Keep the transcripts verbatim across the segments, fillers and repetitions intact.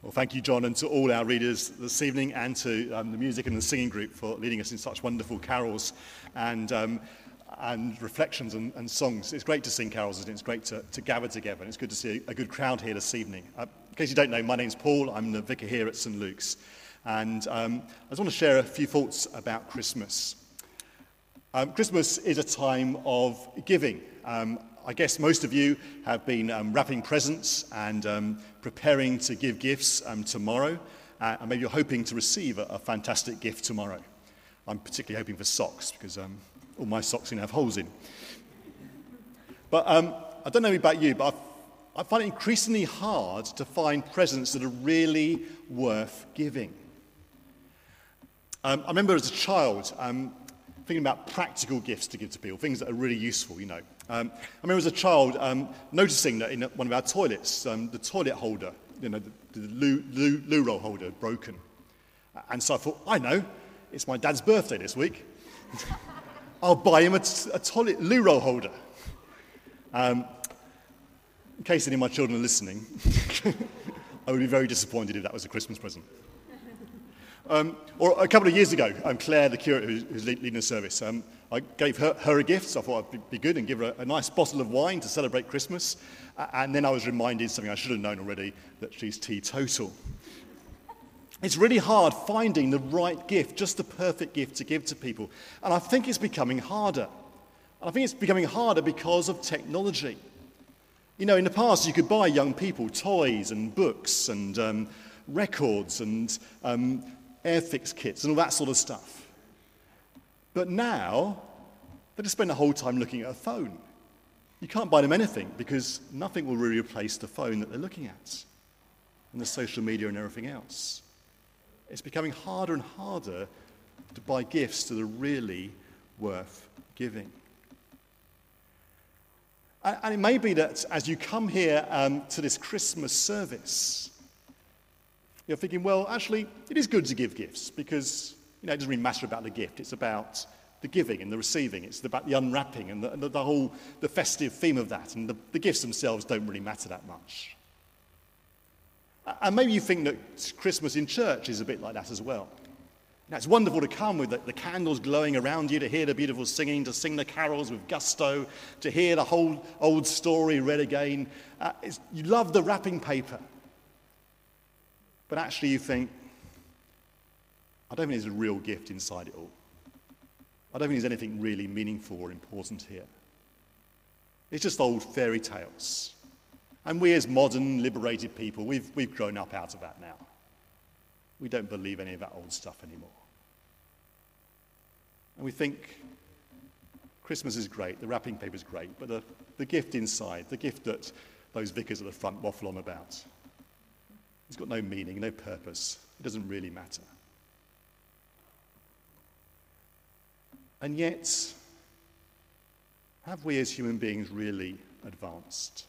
Well, thank you, John, and to all our readers this evening, and to um, the music and the singing group for leading us in such wonderful carols and um, and reflections and, and songs. It's great to sing carols, isn't it? It's great to, to gather together, and it's good to see a, a good crowd here this evening. Uh, in case you don't know, my name's Paul. I'm the vicar here at St Luke's, and um, I just want to share a few thoughts about Christmas. Um, Christmas is a time of giving. Um, I guess most of you have been um, wrapping presents and um, preparing to give gifts um, tomorrow, uh, and maybe you're hoping to receive a, a fantastic gift tomorrow. I'm particularly hoping for socks, because um, all my socks have holes in. But um, I don't know about you, but I, I find it increasingly hard to find presents that are really worth giving. Um, I remember as a child um, thinking about practical gifts to give to people, things that are really useful, you know. Um, I remember as a child um, noticing that in one of our toilets, um, the toilet holder, you know, the, the loo, loo, loo roll holder had broken. And so I thought, I know, it's my dad's birthday this week. I'll buy him a, a toilet loo roll holder. Um, in case any of my children are listening, I would be very disappointed if that was a Christmas present. Um, or a couple of years ago, um, Claire, the curate who's, who's leading the service, um, I gave her, her a gift, so I thought I'd be good and give her a, a nice bottle of wine to celebrate Christmas. Uh, and then I was reminded, something I should have known already, that she's teetotal. It's really hard finding the right gift, just the perfect gift to give to people. And I think it's becoming harder. And I think it's becoming harder because of technology. You know, in the past, you could buy young people toys and books and um, records and um, Airfix kits and all that sort of stuff. But now, they just spend the whole time looking at a phone. You can't buy them anything because nothing will really replace the phone that they're looking at and the social media and everything else. It's becoming harder and harder to buy gifts that are really worth giving. And it may be that as you come here um, to this Christmas service, you're thinking, well, actually, it is good to give gifts because, you know, it doesn't really matter about the gift. It's about the giving and the receiving. It's about the unwrapping and the, and the, the whole, the festive theme of that. And the, the gifts themselves don't really matter that much. And maybe you think that Christmas in church is a bit like that as well. Now, it's wonderful to come with the, the candles glowing around you, to hear the beautiful singing, to sing the carols with gusto, to hear the whole old story read again. Uh, it's, you love the wrapping paper. But actually you think, I don't think there's a real gift inside it all. I don't think there's anything really meaningful or important here. It's just old fairy tales. And we as modern, liberated people, we've, we've grown up out of that now. We don't believe any of that old stuff anymore. And we think Christmas is great, the wrapping paper is great, but the, the gift inside, the gift that those vicars at the front waffle on about, it's got no meaning, no purpose. It doesn't really matter. And yet, have we as human beings really advanced?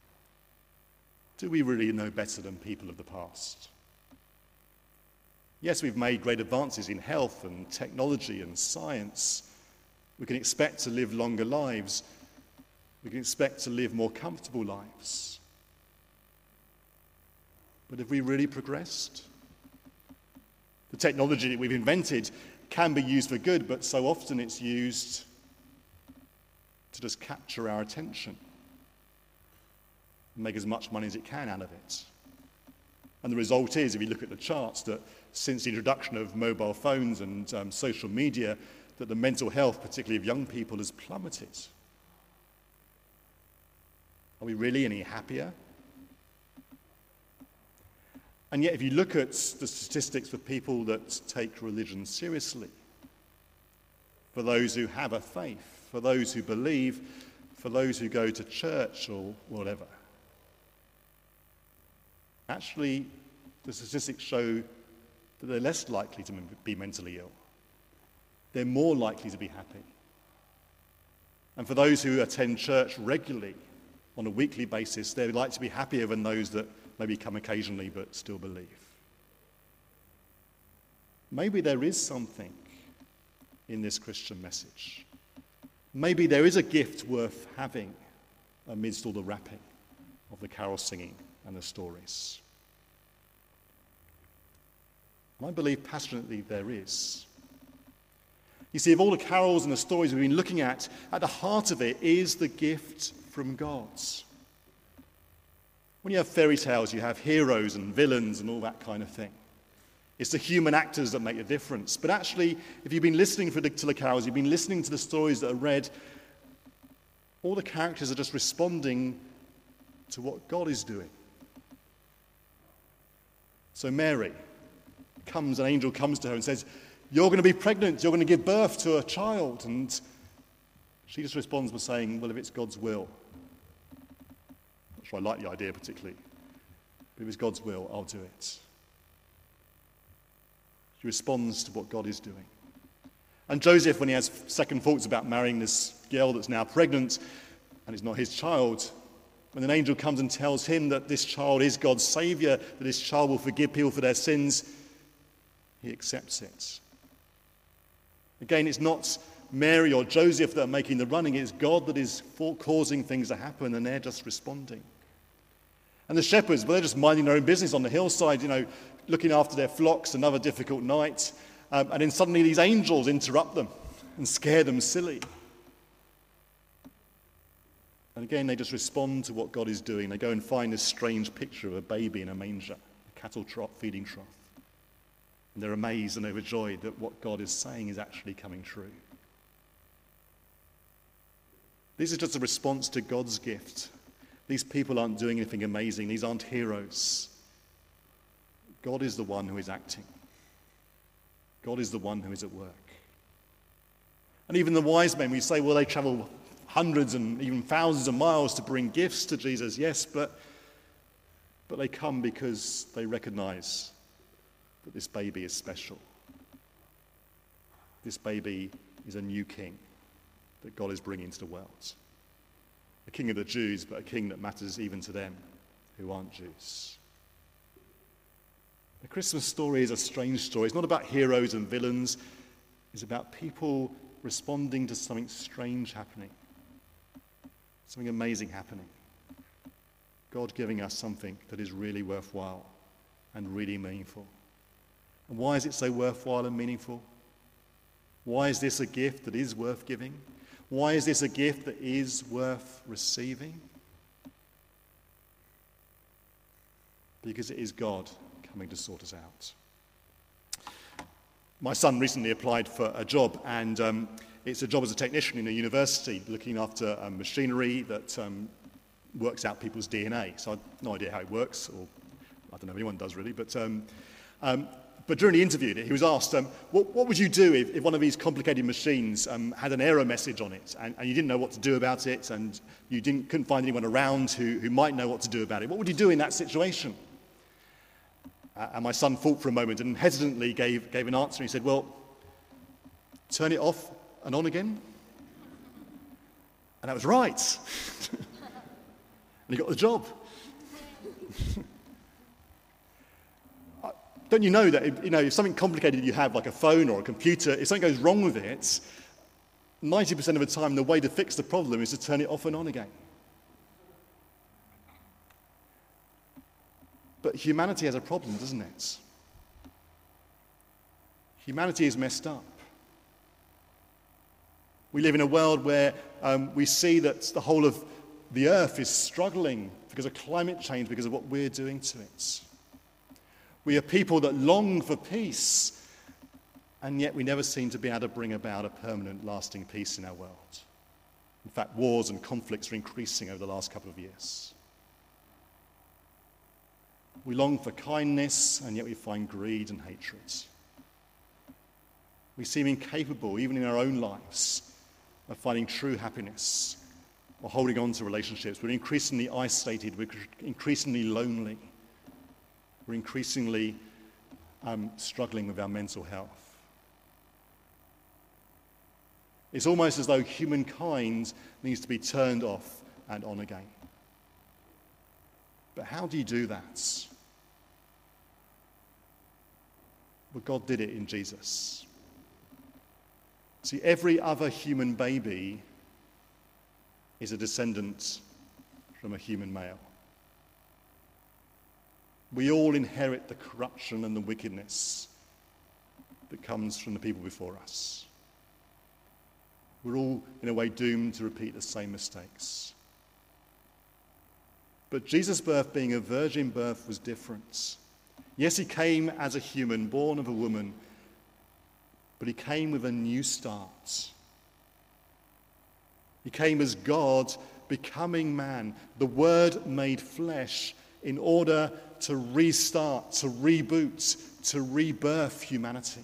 Do we really know better than people of the past? Yes, we've made great advances in health and technology and science. We can expect to live longer lives. We can expect to live more comfortable lives. But have we really progressed? The technology that we've invented can be used for good, but so often it's used to just capture our attention and make as much money as it can out of it. And the result is, if you look at the charts, that since the introduction of mobile phones and um, social media, that the mental health, particularly of young people, has plummeted. Are we really any happier? And yet, if you look at the statistics for people that take religion seriously, for those who have a faith, for those who believe, for those who go to church or whatever, actually, the statistics show that they're less likely to be mentally ill. They're more likely to be happy. And for those who attend church regularly, on a weekly basis, they're likely to be happier than those that maybe come occasionally but still believe. Maybe there is something in this Christian message. Maybe there is a gift worth having amidst all the wrapping of the carol singing and the stories. And I believe passionately there is. You see, of all the carols and the stories we've been looking at, at the heart of it is the gift from God. When you have fairy tales, you have heroes and villains and all that kind of thing. It's the human actors that make the difference. But actually, if you've been listening for the, to the carols, you've been listening to the stories that are read, all the characters are just responding to what God is doing. So Mary comes, an angel comes to her and says, "You're going to be pregnant, you're going to give birth to a child." And she just responds by saying, "Well, if it's God's will." Not sure I like the idea particularly, but if it's God's will, I'll do it. She responds to what God is doing. And Joseph, when he has second thoughts about marrying this girl that's now pregnant, and it's not his child, when an angel comes and tells him that this child is God's saviour, that this child will forgive people for their sins, he accepts it. Again, it's not Mary or Joseph that are making the running, it's God that is for causing things to happen, and they're just responding. And the shepherds, well, they're just minding their own business on the hillside, you know, looking after their flocks, another difficult night. Um, and then suddenly these angels interrupt them and scare them silly. And again, they just respond to what God is doing. They go and find this strange picture of a baby in a manger, a cattle trough, feeding trough. And they're amazed and overjoyed that what God is saying is actually coming true. This is just a response to God's gift. These people aren't doing anything amazing. These aren't heroes. God is the one who is acting. God is the one who is at work. And even the wise men, we say, well, they travel hundreds and even thousands of miles to bring gifts to Jesus. Yes, but, but they come because they recognize that this baby is special. This baby is a new king that God is bringing to the world. A king of the Jews, but a king that matters even to them who aren't Jews. The Christmas story is a strange story. It's not about heroes and villains. It's about people responding to something strange happening. Something amazing happening. God giving us something that is really worthwhile and really meaningful. And why is it so worthwhile and meaningful? Why is this a gift that is worth giving? Why is this a gift that is worth receiving? Because it is God coming to sort us out. My son recently applied for a job, and um, it's a job as a technician in a university looking after um, machinery that um, works out people's D N A. So I have no idea how it works, or I don't know if anyone does really, but um, um, but during the interview he was asked, um, what, what would you do if, if one of these complicated machines um, had an error message on it, and, and you didn't know what to do about it, and you didn't, couldn't find anyone around who, who might know what to do about it? What would you do in that situation? Uh, and my son thought for a moment and hesitantly gave, gave an answer. He said, well, turn it off and on again. And that was right. And he got the job. Don't you know that if, you know, if something complicated you have, like a phone or a computer, if something goes wrong with it, ninety percent of the time the way to fix the problem is to turn it off and on again. But humanity has a problem, doesn't it? Humanity is messed up. We live in a world where um, we see that the whole of the earth is struggling because of climate change, because of what we're doing to it. We are people that long for peace, and yet we never seem to be able to bring about a permanent, lasting peace in our world. In fact, wars and conflicts are increasing over the last couple of years. We long for kindness, and yet we find greed and hatred. We seem incapable, even in our own lives, of finding true happiness or holding on to relationships. We're increasingly isolated, we're increasingly lonely, we're increasingly um, struggling with our mental health. It's almost as though humankind needs to be turned off and on again. But how do you do that? Well, God did it in Jesus. See, every other human baby is a descendant from a human male. We all inherit the corruption and the wickedness that comes from the people before us. We're all, in a way, doomed to repeat the same mistakes. But Jesus' birth, being a virgin birth, was different. Yes, he came as a human, born of a woman, but he came with a new start. He came as God, becoming man, the Word made flesh, in order to restart, to reboot, to rebirth humanity.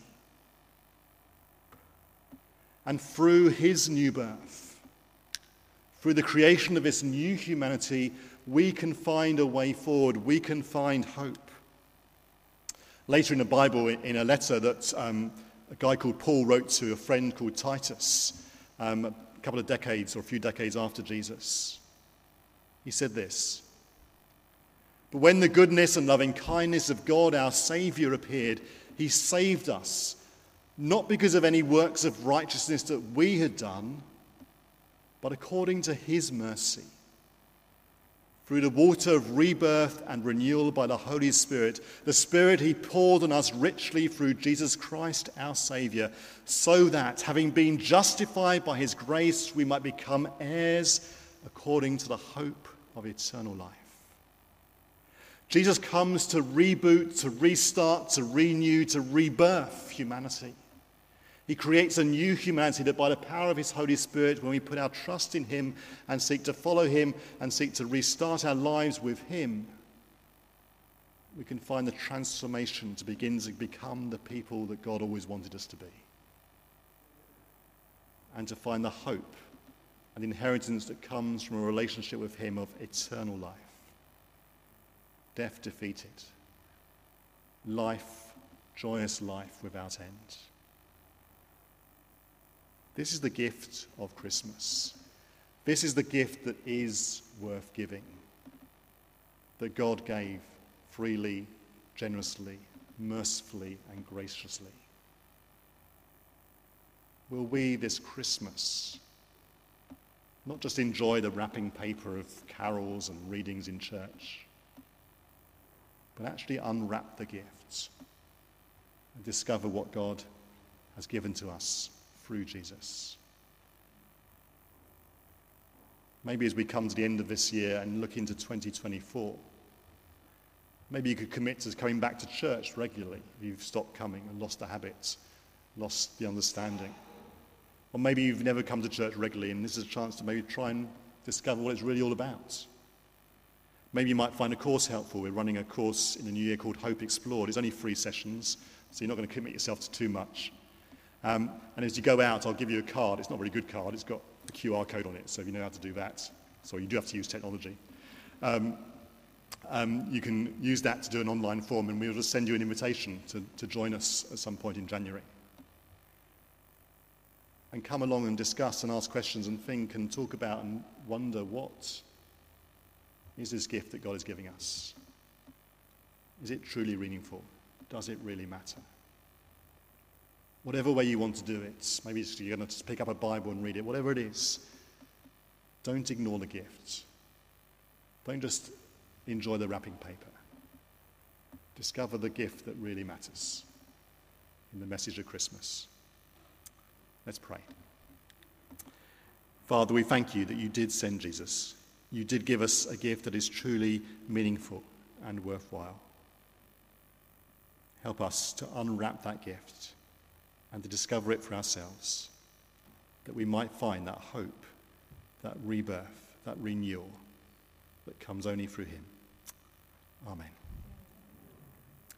And through his new birth, through the creation of this new humanity, we can find a way forward. We can find hope. Later in the Bible, in a letter that um, a guy called Paul wrote to a friend called Titus, um, a couple of decades or a few decades after Jesus, he said this: "But when the goodness and loving kindness of God our Saviour appeared, he saved us, not because of any works of righteousness that we had done, but according to his mercy, through the water of rebirth and renewal by the Holy Spirit, the Spirit he poured on us richly through Jesus Christ our Saviour, so that, having been justified by his grace, we might become heirs according to the hope of eternal life." Jesus comes to reboot, to restart, to renew, to rebirth humanity. He creates a new humanity that by the power of his Holy Spirit, when we put our trust in him and seek to follow him and seek to restart our lives with him, we can find the transformation to begin to become the people that God always wanted us to be. And to find the hope and inheritance that comes from a relationship with him of eternal life. Death defeated. Life, joyous life without end. This is the gift of Christmas. This is the gift that is worth giving, that God gave freely, generously, mercifully, and graciously. Will we this Christmas not just enjoy the wrapping paper of carols and readings in church, but actually unwrap the gifts and discover what God has given to us through Jesus? Maybe as we come to the end of this year and look into twenty twenty-four, maybe you could commit to coming back to church regularly if you've stopped coming and lost the habits, lost the understanding. Or maybe you've never come to church regularly and this is a chance to maybe try and discover what it's really all about. Maybe you might find a course helpful. We're running a course in the new year called Hope Explored. It's only three sessions, so you're not going to commit yourself to too much. Um, and as you go out, I'll give you a card. It's not a very good card. It's got a Q R code on it, so if you know how to do that, so you do have to use technology. Um, um, you can use that to do an online form, and we'll just send you an invitation to, to join us at some point in January. And come along and discuss and ask questions and think and talk about and wonder, what is this gift that God is giving us? Is it truly meaningful? Does it really matter? Whatever way you want to do it, maybe you're going to just pick up a Bible and read it, whatever it is, don't ignore the gift. Don't just enjoy the wrapping paper. Discover the gift that really matters in the message of Christmas. Let's pray. Father, we thank you that you did send Jesus. You did give us a gift that is truly meaningful and worthwhile. Help us to unwrap that gift and to discover it for ourselves, that we might find that hope, that rebirth, that renewal that comes only through him. Amen.